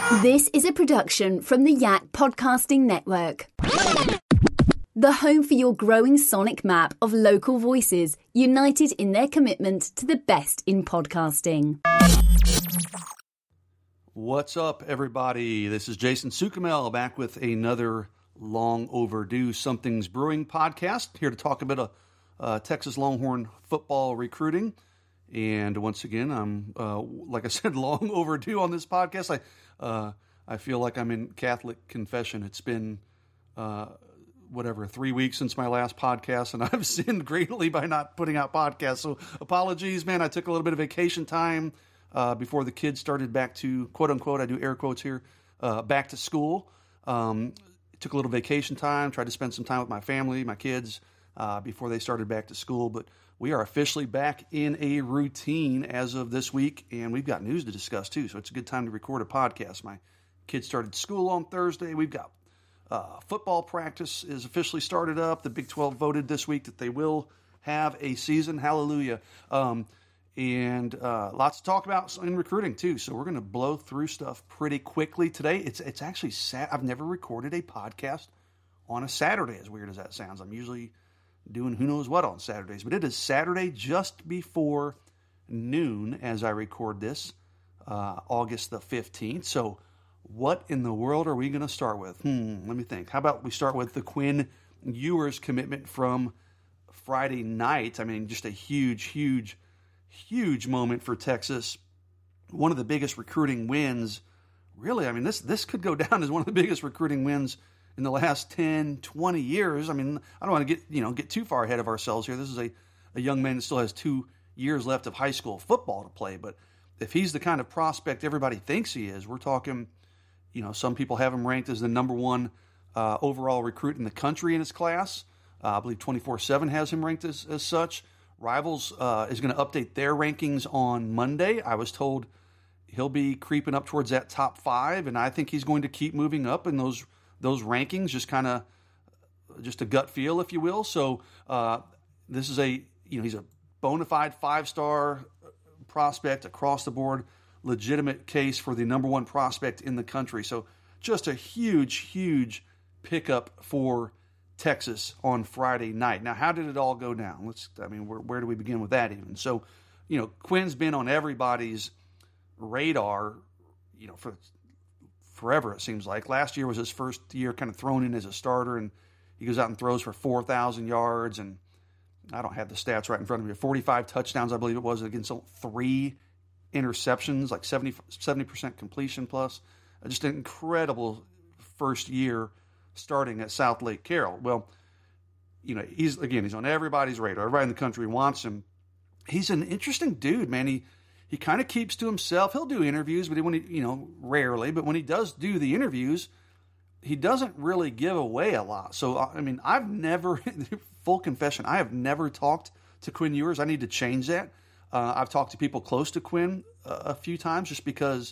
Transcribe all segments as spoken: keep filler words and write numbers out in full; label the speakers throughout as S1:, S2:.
S1: This is a production from the Yak Podcasting Network. The home for your growing sonic map of local voices, united in their commitment to the best in podcasting.
S2: What's up, everybody? This is Jason Sukamel back with another long overdue Something's Brewing podcast, here to talk a bit of uh, Texas Longhorn football recruiting. And once again, I'm, uh, like I said, long overdue on this podcast. I uh, I feel like I'm in Catholic confession. It's been, uh, whatever, three weeks since my last podcast, and I've sinned greatly by not putting out podcasts. So apologies, man. I took a little bit of vacation time uh, before the kids started back to, quote unquote, I do air quotes here, uh, back to school. Um, took a little vacation time, tried to spend some time with my family, my kids, uh, before they started back to school. But we are officially back in a routine as of this week, and we've got news to discuss too, so it's a good time to record a podcast. My kids started school on Thursday. We've got uh, football practice is officially started up. The Big twelve voted this week that they will have a season. Hallelujah. Um, and uh, lots to talk about in recruiting too, so we're going to blow through stuff pretty quickly today. It's, it's actually sad. I've never recorded a podcast on a Saturday, as weird as that sounds. I'm usually doing who knows what on Saturdays, but it is Saturday just before noon as I record this, uh, August the fifteenth. So what in the world are we going to start with? Hmm, let me think. How about we start with the Quinn Ewers commitment from Friday night? I mean, just a huge, huge, huge moment for Texas. One of the biggest recruiting wins, really. I mean, this this could go down as one of the biggest recruiting wins in the last ten, twenty years. I mean, I don't want to get, you know, get too far ahead of ourselves here. This is a, a young man that still has two years left of high school football to play. But if he's the kind of prospect everybody thinks he is, we're talking, you know, some people have him ranked as the number one uh, overall recruit in the country in his class. Uh, I believe twenty-four seven has him ranked as, as such. Rivals uh, is going to update their rankings on Monday. I was told he'll be creeping up towards that top five, and I think he's going to keep moving up in those those rankings, just kind of just a gut feel, if you will. So uh, this is a, you know, he's a bona fide five-star prospect across the board, legitimate case for the number one prospect in the country. So just a huge, huge pickup for Texas on Friday night. Now, how did it all go down? Let's, I mean, where, where do we begin with that even? So, you know, Quinn's been on everybody's radar, you know, for forever, it seems like. Last year was his first year kind of thrown in as a starter, and he goes out and throws for four thousand yards, and I don't have the stats right in front of me, forty-five touchdowns, I believe it was, against three interceptions, like seventy, seventy percent completion plus. Just an incredible first year starting at South Lake Carroll. Well, you know, he's, again, he's on everybody's radar. Everybody in the country wants him. He's an interesting dude, man. He He kind of keeps to himself. He'll do interviews, but when he, you know, rarely, but when he does do the interviews, he doesn't really give away a lot. So, I mean, I've never, full confession, I have never talked to Quinn Ewers. I need to change that. Uh, I've talked to people close to Quinn uh, a few times just because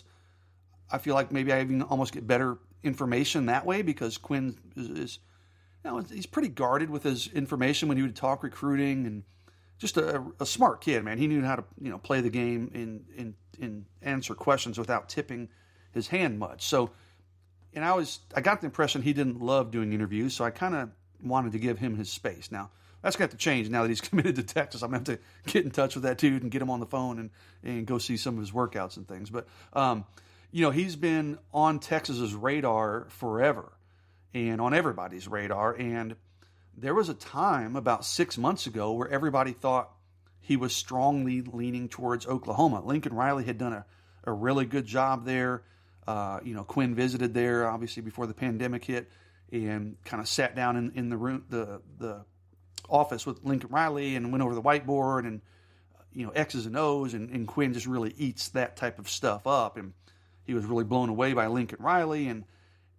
S2: I feel like maybe I even almost get better information that way, because Quinn is, is you know, he's pretty guarded with his information when he would talk recruiting, and just a, a smart kid, man. He knew how to, you know, play the game and, and, and answer questions without tipping his hand much. So, and I was, I got the impression he didn't love doing interviews, so I kind of wanted to give him his space. Now, that's going to have to change now that he's committed to Texas. I'm going to have to get in touch with that dude and get him on the phone and, and go see some of his workouts and things. But, um, you know, he's been on Texas's radar forever and on everybody's radar. And there was a time about six months ago where everybody thought he was strongly leaning towards Oklahoma. Lincoln Riley had done a, a really good job there. Uh, you know, Quinn visited there, obviously, before the pandemic hit, and kind of sat down in, in the room, the the office with Lincoln Riley, and went over the whiteboard and, you know, X's and O's, and, and Quinn just really eats that type of stuff up. And he was really blown away by Lincoln Riley. And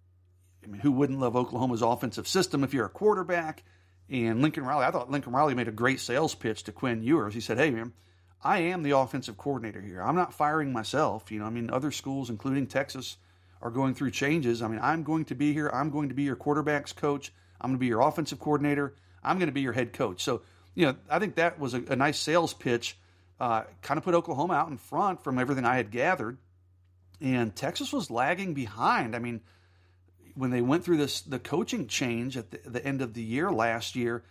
S2: I mean, who wouldn't love Oklahoma's offensive system if you're a quarterback? And Lincoln Riley, I thought Lincoln Riley made a great sales pitch to Quinn Ewers. He said, hey, man, I am the offensive coordinator here. I'm not firing myself. You know, I mean, other schools, including Texas, are going through changes. I mean, I'm going to be here. I'm going to be your quarterback's coach. I'm going to be your offensive coordinator. I'm going to be your head coach. So, you know, I think that was a, a nice sales pitch, uh, kind of put Oklahoma out in front from everything I had gathered. and Texas was lagging behind. I mean, when they went through this the coaching change at the, the end of the year last year,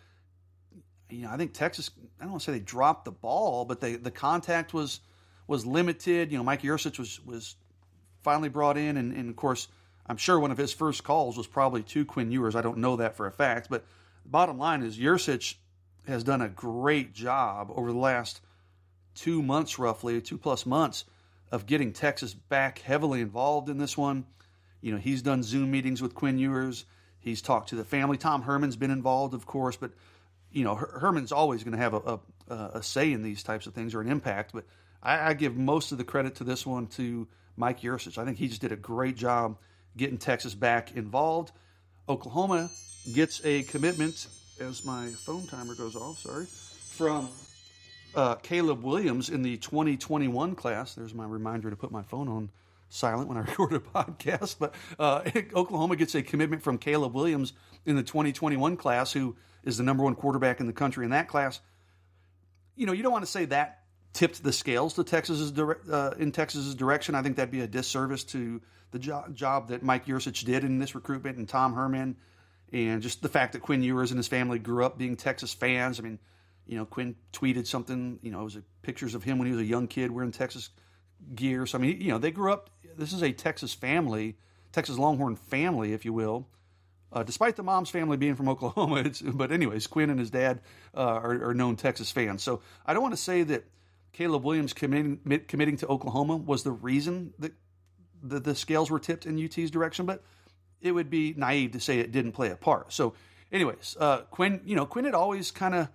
S2: you know, I think Texas, I don't want to say they dropped the ball, but they the contact was was limited. You know, Mike Yurcich was was finally brought in, and, and of course, I'm sure one of his first calls was probably to Quinn Ewers. I don't know that for a fact, but the bottom line is Yurcich has done a great job over the last two months, roughly two plus months, of getting Texas back heavily involved in this one. You know, he's done Zoom meetings with Quinn Ewers. He's talked to the family. Tom Herman's been involved, of course, but you know, Her- Herman's always going to have a, a, a say in these types of things, or an impact. But I, I give most of the credit to this one to Mike Yurcich. I think he just did a great job getting Texas back involved. Oklahoma gets a commitment, as my phone timer goes off, sorry, from uh, Caleb Williams in the twenty twenty-one class. There's my reminder to put my phone on silent when I record a podcast. But uh, Oklahoma gets a commitment from Caleb Williams in the twenty twenty-one class, who is the number one quarterback in the country in that class. You know, you don't want to say that tipped the scales to Texas's dire- uh, in Texas's direction. I think that'd be a disservice to the jo- job that Mike Yurcich did in this recruitment, and Tom Herman, and just the fact that Quinn Ewers and his family grew up being Texas fans. I mean, you know, Quinn tweeted something, you know, it was pictures of him when he was a young kid wearing Texas gear. So, I mean, you know, they grew up, this is a Texas family, Texas Longhorn family, if you will. Uh, despite the mom's family being from Oklahoma, it's, but anyways, Quinn and his dad uh, are, are known Texas fans. So I don't want to say that Caleb Williams committing, committing to Oklahoma was the reason that the, the scales were tipped in U T's direction, but it would be naive to say it didn't play a part. So anyways, uh, Quinn, you know, Quinn had always kind of,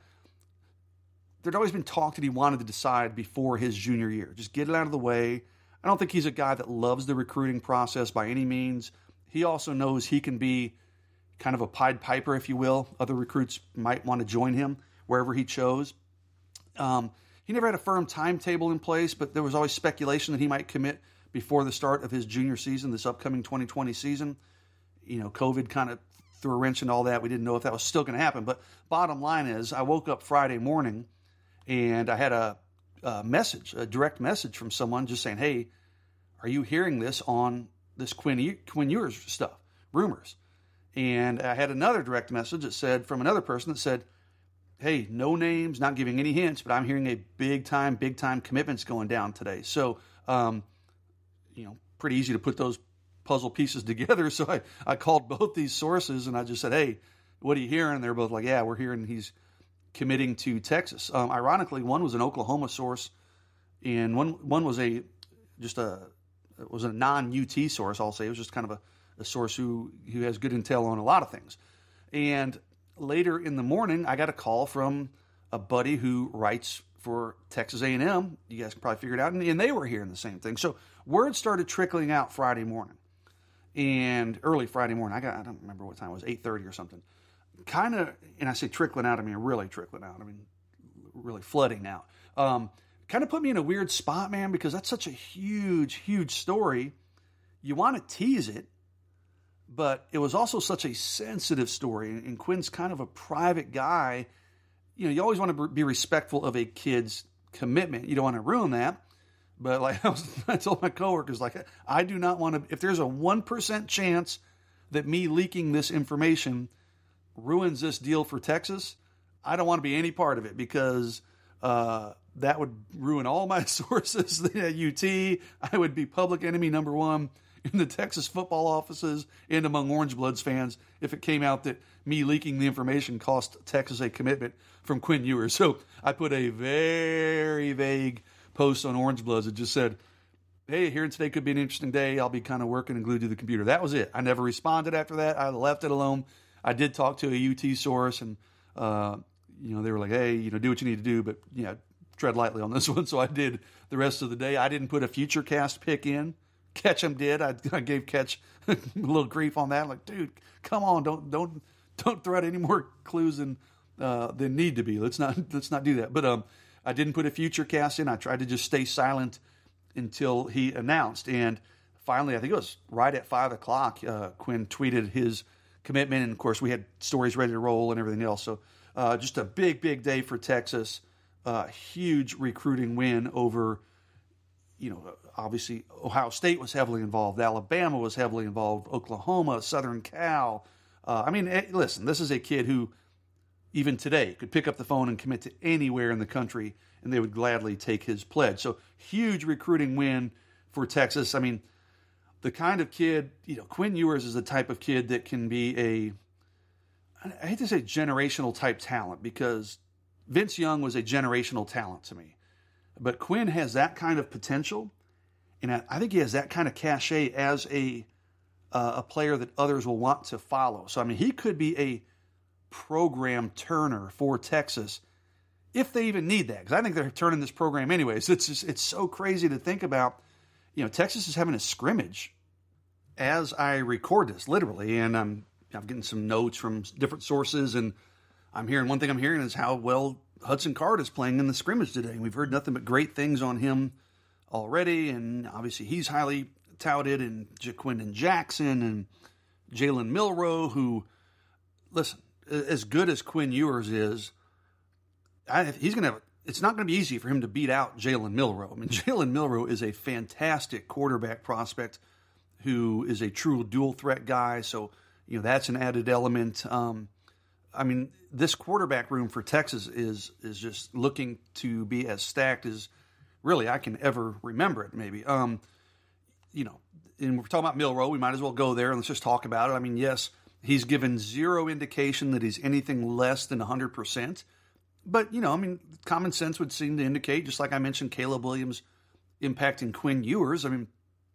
S2: there'd always been talk that he wanted to decide before his junior year. Just get it out of the way. I don't think he's a guy that loves the recruiting process by any means. He also knows he can be kind of a Pied Piper, if you will. Other recruits might want to join him wherever he chose. Um, he never had a firm timetable in place, but there was always speculation that he might commit before the start of his junior season, this upcoming twenty twenty season. You know, COVID kind of threw a wrench in all that. We didn't know if that was still going to happen. But bottom line is, I woke up Friday morning and I had a, a message, a direct message from someone just saying, hey, are you hearing this on this Quinn, Quinn Ewers stuff, rumors? And I had another direct message that said, from another person that said, hey, no names, not giving any hints, but I'm hearing a big time, big time commitments going down today. So, um, you know, pretty easy to put those puzzle pieces together. So I, I called both these sources and I just said, hey, what are you hearing? And they're both like, yeah, we're hearing he's committing to Texas. Um, ironically, one was an Oklahoma source and one, one was a, just a, it was a non-U T source, I'll say. It was just kind of a, a source who, who has good intel on a lot of things. And later in the morning, I got a call from a buddy who writes for Texas A and M. You guys can probably figure it out. And, and they were hearing the same thing. So word started trickling out Friday morning. And early Friday morning, I got, I don't remember what time it was, eight thirty or something. Kind of, and I say trickling out, I mean really trickling out. I mean really flooding out. Um, kind of put me in a weird spot, man, because that's such a huge, huge story. You want to tease it, but it was also such a sensitive story. And Quinn's kind of a private guy. You know, you always want to be respectful of a kid's commitment. You don't want to ruin that. But like I, was, I told my coworkers, like, I do not want to, if there's a one percent chance that me leaking this information ruins this deal for Texas, I don't want to be any part of it, because uh, that would ruin all my sources at U T. I would be public enemy number one in the Texas football offices and among Orange Bloods fans if it came out that me leaking the information cost Texas a commitment from Quinn Ewers. So I put a very vague post on Orange Bloods that just said, hey, hearing today could be an interesting day. I'll be kind of working and glued to the computer. That was it. I never responded after that. I left it alone. I did talk to a U T source, and uh, you know, they were like, hey, you know, do what you need to do, but you know, tread lightly on this one. So I did the rest of the day. I didn't put a FutureCast pick in. Ketchum did. I, I gave Ketch a little grief on that. I'm like, dude, come on, don't don't don't throw out any more clues than uh, than need to be. Let's not let's not do that. But um, I didn't put a FutureCast in. I tried to just stay silent until he announced. And finally, I think it was right at five o'clock, uh, Quinn tweeted his commitment. And of course, we had stories ready to roll and everything else. So uh, just a big, big day for Texas. Uh, huge recruiting win over, you know, obviously Ohio State was heavily involved. Alabama was heavily involved. Oklahoma, Southern Cal. Uh, I mean, listen, this is a kid who even today could pick up the phone and commit to anywhere in the country, and they would gladly take his pledge. So huge recruiting win for Texas. I mean, the kind of kid, you know, Quinn Ewers is the type of kid that can be a, I hate to say generational type talent, because Vince Young was a generational talent to me. But Quinn has that kind of potential, and I think he has that kind of cachet as a uh, a player that others will want to follow. So, I mean, he could be a program turner for Texas if they even need that, because I think they're turning this program anyways. It's just, it's so crazy to think about. You know, Texas is having a scrimmage as I record this, literally, and I'm I'm getting some notes from different sources, and I'm hearing one thing I'm hearing is how well Hudson Card is playing in the scrimmage today. And we've heard nothing but great things on him already, and obviously he's highly touted, and Jaquindon Jackson and Jalen Milroe, who, listen, as good as Quinn Ewers is, I, he's going to have, it's not going to be easy for him to beat out Jalen Milroe. I mean, Jalen Milroe is a fantastic quarterback prospect who is a true dual threat guy. So, you know, that's an added element. Um, I mean, this quarterback room for Texas is is just looking to be as stacked as really I can ever remember it, maybe. Um, you know, and we're talking about Milroe. We might as well go there and let's just talk about it. I mean, yes, he's given zero indication that he's anything less than one hundred percent. But, you know, I mean, common sense would seem to indicate, just like I mentioned, Caleb Williams impacting Quinn Ewers. I mean,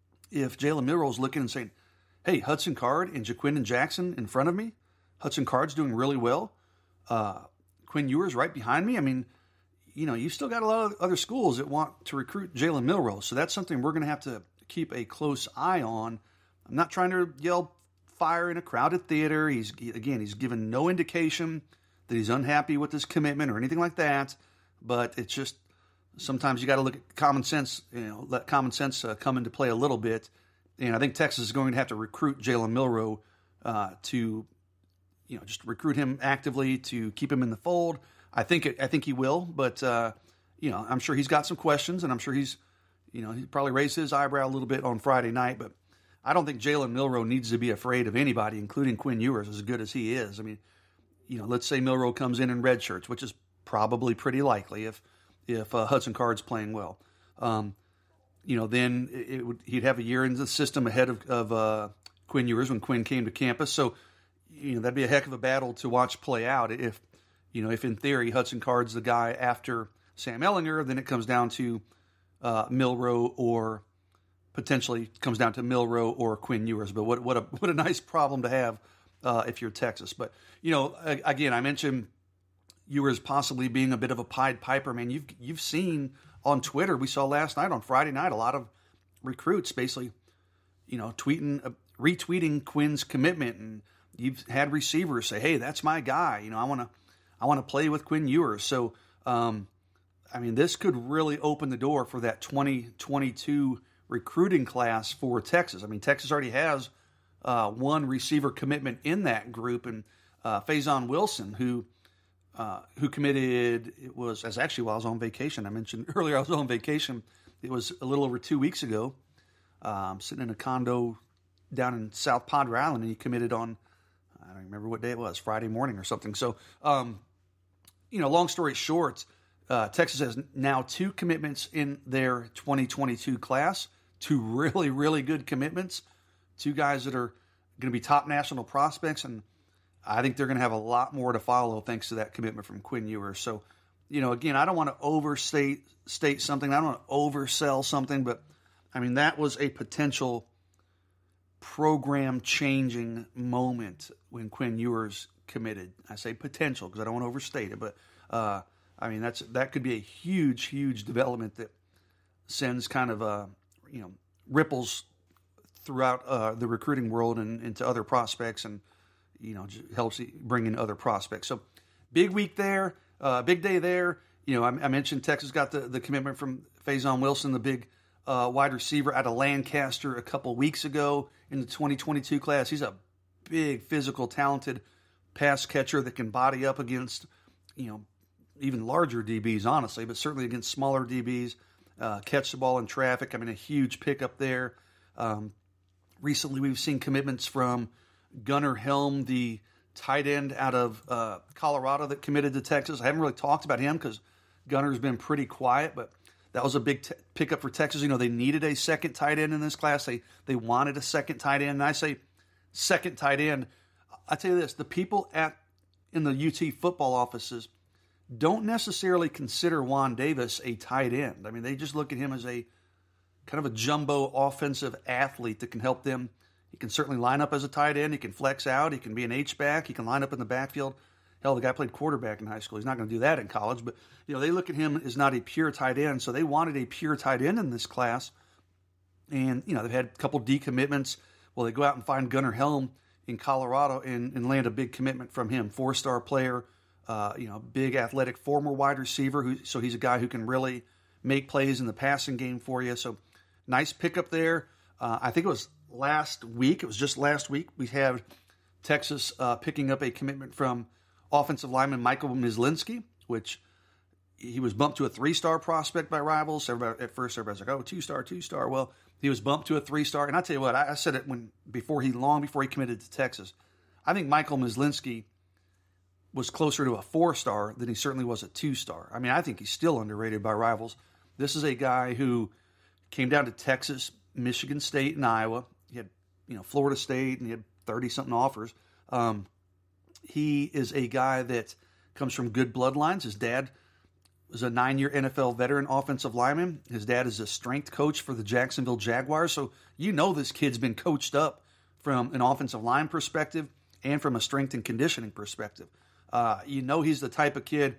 S2: if Jalen Milroe's looking and saying, hey, Hudson Card and Jaquindon Jackson in front of me, Hudson Card's doing really well, uh, Quinn Ewers right behind me. I mean, you know, you've still got a lot of other schools that want to recruit Jalen Milroe. So that's something we're going to have to keep a close eye on. I'm not trying to yell fire in a crowded theater. He's, again, he's given no indication that he's unhappy with his commitment or anything like that. But it's just, sometimes you got to look at common sense, you know, let common sense uh, come into play a little bit. And I think Texas is going to have to recruit Jalen Milroe uh, to, you know, just recruit him actively to keep him in the fold. I think it, I think he will, but uh, you know, I'm sure he's got some questions, and I'm sure he's, you know, he probably raised his eyebrow a little bit on Friday night. But I don't think Jalen Milroe needs to be afraid of anybody, including Quinn Ewers, as good as he is. I mean, you know, let's say Milroe comes in in red shirts, which is probably pretty likely if if uh, Hudson Card's playing well. Um, you know, then it, it would, he'd have a year in the system ahead of, of uh, Quinn Ewers when Quinn came to campus. So, you know, that'd be a heck of a battle to watch play out. If, you know, if in theory Hudson Card's the guy after Sam Ehlinger, then it comes down to uh, Milroe, or potentially comes down to Milroe or Quinn Ewers. But what what a what a nice problem to have uh, if you're Texas. But, you know, again, I mentioned Ewers possibly being a bit of a Pied Piper. Man, you've you've seen on Twitter, we saw last night on Friday night, a lot of recruits basically, you know, tweeting, uh, retweeting Quinn's commitment, and you've had receivers say, "Hey, that's my guy. You know, I want to, I want to play with Quinn Ewers." So, um, I mean, this could really open the door for that twenty twenty-two recruiting class for Texas. I mean, Texas already has uh, one receiver commitment in that group, and uh, Faison Wilson, who uh, who committed. It was as actually while I was on vacation. I mentioned earlier I was on vacation. It was a little over two weeks ago. Um, sitting in a condo down in South Padre Island, and he committed on, I don't remember what day it was, Friday morning or something. So, um, you know, long story short, uh, Texas has now two commitments in their twenty twenty-two class, two really, really good commitments, two guys that are going to be top national prospects, and I think they're going to have a lot more to follow thanks to that commitment from Quinn Ewers. So, you know, again, I don't want to overstate state something. I don't want to oversell something, but, I mean, that was a potential program-changing moment when Quinn Ewers committed. I say potential because I don't want to overstate it, but, uh, I mean, that's that could be a huge, huge development that sends kind of, uh, you know, ripples throughout uh, the recruiting world and into other prospects, and, you know, helps bring in other prospects. So big week there, uh, big day there. You know, I, I mentioned Texas got the, the commitment from Faison Wilson, the big uh, wide receiver out of Lancaster a couple weeks ago in the twenty twenty-two class. He's a big, physical, talented pass catcher that can body up against, you know, even larger D Bs, honestly, but certainly against smaller D Bs. uh, catch the ball in traffic. I mean, a huge pickup there. Um, recently, we've seen commitments from Gunnar Helm, the tight end out of uh, Colorado that committed to Texas. I haven't really talked about him because Gunner's been pretty quiet, but that was a big t- pickup for Texas. You know, they needed a second tight end in this class. They they wanted a second tight end. And I say second tight end. I tell you this, the people at in the U T football offices don't necessarily consider Juan Davis a tight end. I mean, they just look at him as a kind of a jumbo offensive athlete that can help them. He can certainly line up as a tight end. He can flex out. He can be an H-back. He can line up in the backfield. Hell, the guy played quarterback in high school. He's not going to do that in college. But, you know, they look at him as not a pure tight end. So they wanted a pure tight end in this class. And, you know, they've had a couple decommitments. Well, they go out and find Gunnar Helm in Colorado and, and land a big commitment from him. Four-star player, uh, you know, big athletic former wide receiver. Who, so he's a guy who can really make plays in the passing game for you. So nice pickup there. Uh, I think it was last week. It was just last week. We had Texas uh, picking up a commitment from offensive lineman Michael Myslinski, which he was bumped to a three-star prospect by Rivals. Everybody, at first, everybody's like, oh, two-star, two-star. Well, he was bumped to a three-star. And I tell you what, I, I said it when before he long before he committed to Texas. I think Michael Myslinski was closer to a four-star than he certainly was a two-star. I mean, I think he's still underrated by Rivals. This is a guy who came down to Texas, Michigan State, and Iowa. He had, you know, Florida State, and he had thirty-something offers. Um, he is a guy that comes from good bloodlines. His dad was a nine-year N F L veteran offensive lineman. His dad is a strength coach for the Jacksonville Jaguars. So you know this kid's been coached up from an offensive line perspective and from a strength and conditioning perspective. Uh, you know he's the type of kid,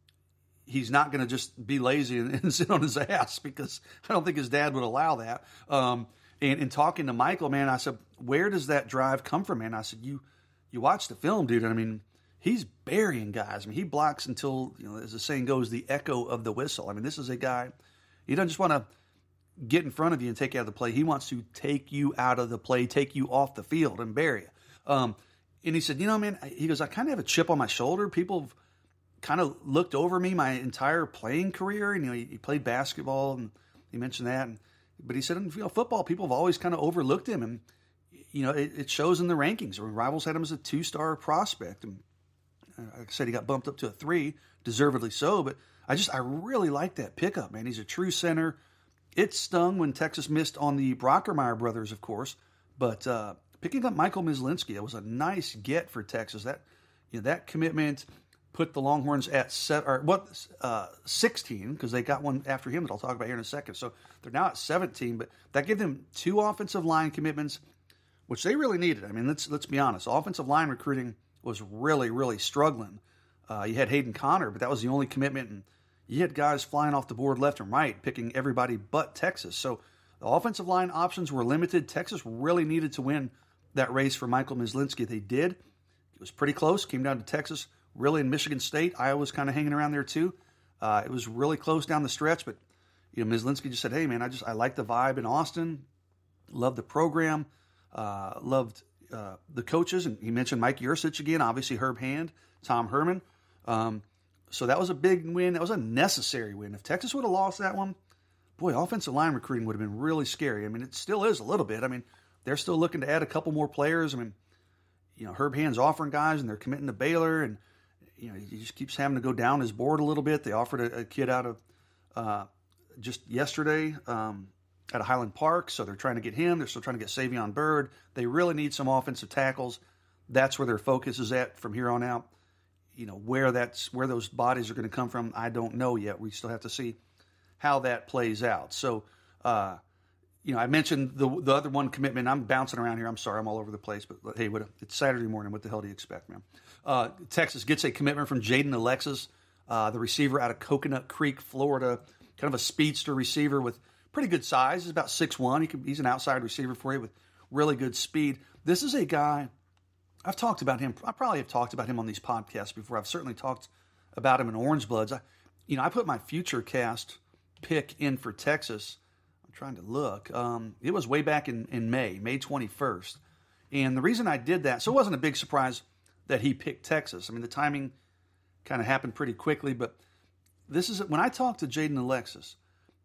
S2: he's not going to just be lazy and, and sit on his ass, because I don't think his dad would allow that. Um, and, and talking to Michael, man, I said, where does that drive come from, man? I said, you you watch the film, dude. I mean, he's burying guys. I mean, he blocks until, you know, as the saying goes, the echo of the whistle. I mean, this is a guy, he doesn't just want to get in front of you and take you out of the play. He wants to take you out of the play, take you off the field and bury you. Um, and he said, you know, man, he goes, I kind of have a chip on my shoulder. People have kind of looked over me my entire playing career. And, you know, he, he played basketball, and he mentioned that. And, but he said, in, you know, football, people have always kind of overlooked him. And, you know, it, it shows in the rankings. I mean, Rivals had him as a two-star prospect. And like I said, he got bumped up to a three, deservedly so. But I just, I really like that pickup, man. He's a true center. It stung when Texas missed on the Brockermeyer brothers, of course. But uh, picking up Michael Myslinski, that was a nice get for Texas. That, you know, that commitment put the Longhorns at set, or what, uh, sixteen, because they got one after him that I'll talk about here in a second. So they're now at seventeen, but that gave them two offensive line commitments, which they really needed. I mean, let's let's be honest. Offensive line recruiting was really, really struggling. Uh, you had Hayden Connor, but that was the only commitment, and you had guys flying off the board left and right, picking everybody but Texas. So the offensive line options were limited. Texas really needed to win that race for Michael Myslinski. They did. It was pretty close. Came down to Texas, really, in Michigan State. Iowa was kind of hanging around there too. Uh, it was really close down the stretch, but you know, Myslinski just said, hey, man, I just I like the vibe in Austin. Loved the program. Uh, loved uh, the coaches. And he mentioned Mike Yursich again, obviously Herb Hand, Tom Herman. Um, so that was a big win. That was a necessary win. If Texas would have lost that one, boy, offensive line recruiting would have been really scary. I mean, it still is a little bit. I mean, they're still looking to add a couple more players. I mean, you know, Herb Hand's offering guys, and they're committing to Baylor, and you know, he just keeps having to go down his board a little bit. They offered a, a kid out of uh, just yesterday um, at a Highland Park, so they're trying to get him. They're still trying to get Savion Byrd. They really need some offensive tackles. That's where their focus is at from here on out. You know, where that's where those bodies are going to come from, I don't know yet. We still have to see how that plays out. So, uh, you know, I mentioned the the other one commitment. I'm bouncing around here. I'm sorry, I'm all over the place. But hey, what, it's Saturday morning. What the hell do you expect, man? Uh, Texas gets a commitment from Jaden Alexis, uh, the receiver out of Coconut Creek, Florida. Kind of a speedster receiver with pretty good size. He's about six one. He can, he's an outside receiver for you with really good speed. This is a guy, I've talked about him. I probably have talked about him on these podcasts before. I've certainly talked about him in Orange Bloods. I, you know, I put my future cast pick in for Texas. I'm trying to look. Um, it was way back in, in May, May twenty-first. And the reason I did that, so it wasn't a big surprise that he picked Texas. I mean, the timing kind of happened pretty quickly, but this is when I talked to Jaden Alexis,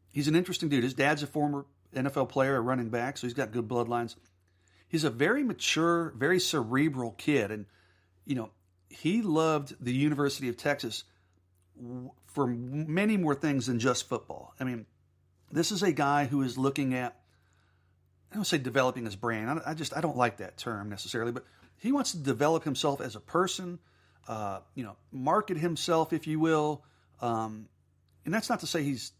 S2: he's an interesting dude. His dad's a former N F L player, a running back, so he's got good bloodlines. He's a very mature, very cerebral kid, and you know he loved the University of Texas for many more things than just football. I mean, this is a guy who is looking at, I don't say developing his brain. I, I just I don't like that term necessarily, but he wants to develop himself as a person, uh, you know, market himself, if you will. Um, and that's not to say he's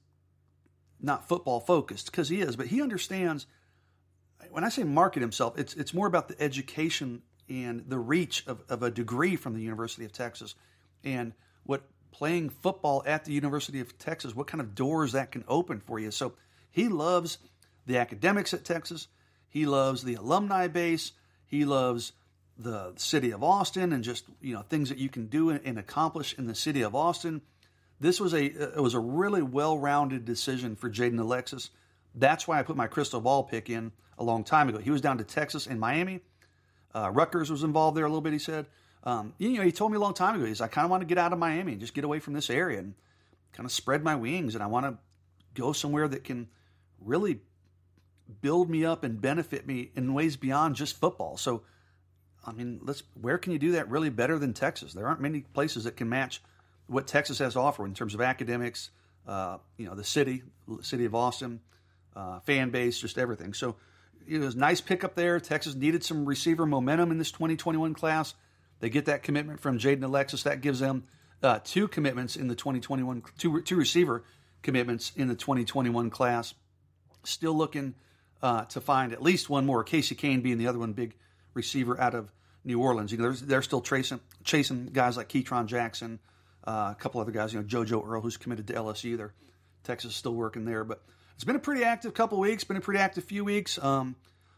S2: not football focused, because he is, but he understands. When I say market himself, it's it's more about the education and the reach of, of a degree from the University of Texas, and what playing football at the University of Texas, what kind of doors that can open for you. So he loves the academics at Texas. He loves the alumni base. He loves the city of Austin and just, you know, things that you can do and, and accomplish in the city of Austin. This was a it was a really well-rounded decision for Jaden Alexis. That's why I put my crystal ball pick in a long time ago. He was down to Texas and Miami. Uh, Rutgers was involved there a little bit, he said. Um, you know, he told me a long time ago, he's, I kind of want to get out of Miami and just get away from this area and kind of spread my wings. And I want to go somewhere that can really build me up and benefit me in ways beyond just football. So, I mean, let's where can you do that really better than Texas? There aren't many places that can match what Texas has to offer in terms of academics, uh, you know, the city, city of Austin, uh, fan base, just everything. So it was a nice pickup there. Texas needed some receiver momentum in this twenty twenty-one class. They get that commitment from Jaden Alexis. That gives them uh, two commitments in the twenty twenty-one, two, two receiver commitments in the twenty twenty-one class. Still looking uh, to find at least one more, Casey Kane being the other one, big receiver out of New Orleans. You know, they're still chasing, chasing guys like Ketron Jackson, uh, a couple other guys, you know, JoJo Earl, who's committed to L S U there. Texas is still working there. But it's been a pretty active couple weeks, been a pretty active few weeks. Um,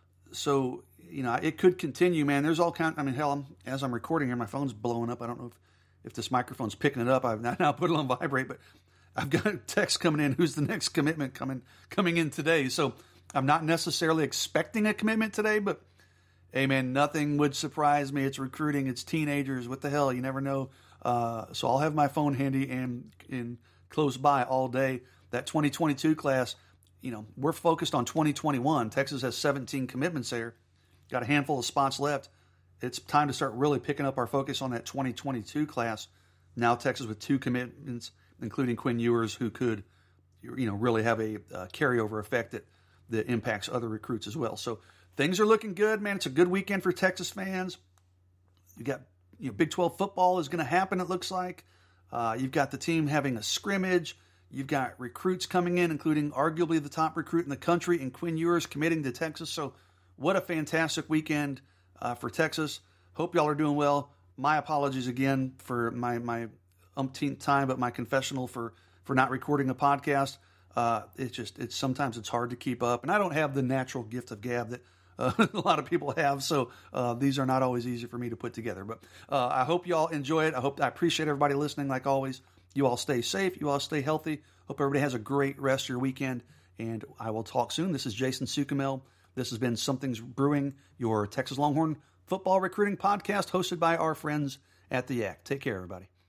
S2: so, you know, it could continue, man. There's all kind. I mean, hell, I'm, as I'm recording here, my phone's blowing up. I don't know if, if this microphone's picking it up. I've not now put it on vibrate, but I've got a text coming in. Who's the next commitment coming coming in today? So I'm not necessarily expecting a commitment today, but hey, man, nothing would surprise me. It's recruiting. It's teenagers. What the hell? You never know. Uh, so I'll have my phone handy and and close by all day. That twenty twenty-two class, you know, we're focused on twenty twenty-one. Texas has seventeen commitments there. Got a handful of spots left. It's time to start really picking up our focus on that twenty twenty-two class. Now Texas with two commitments, including Quinn Ewers, who could, you know, really have a uh, carryover effect that, that impacts other recruits as well. So things are looking good, man. It's a good weekend for Texas fans. You got, you know, Big twelve football is going to happen, it looks like. Uh, you've got the team having a scrimmage. You've got recruits coming in, including arguably the top recruit in the country, and Quinn Ewers committing to Texas. So what a fantastic weekend uh, for Texas. Hope y'all are doing well. My apologies again for my, my umpteenth time, but my confessional for, for not recording a podcast. Uh, it's just, it's sometimes it's hard to keep up. And I don't have the natural gift of gab that uh, a lot of people have. So uh, these are not always easy for me to put together. But uh, I hope y'all enjoy it. I hope I appreciate everybody listening like always. You all stay safe. You all stay healthy. Hope everybody has a great rest of your weekend. And I will talk soon. This is Jason Sukumel. This has been Something's Brewing, your Texas Longhorn football recruiting podcast hosted by our friends at the Yak. Take care, everybody.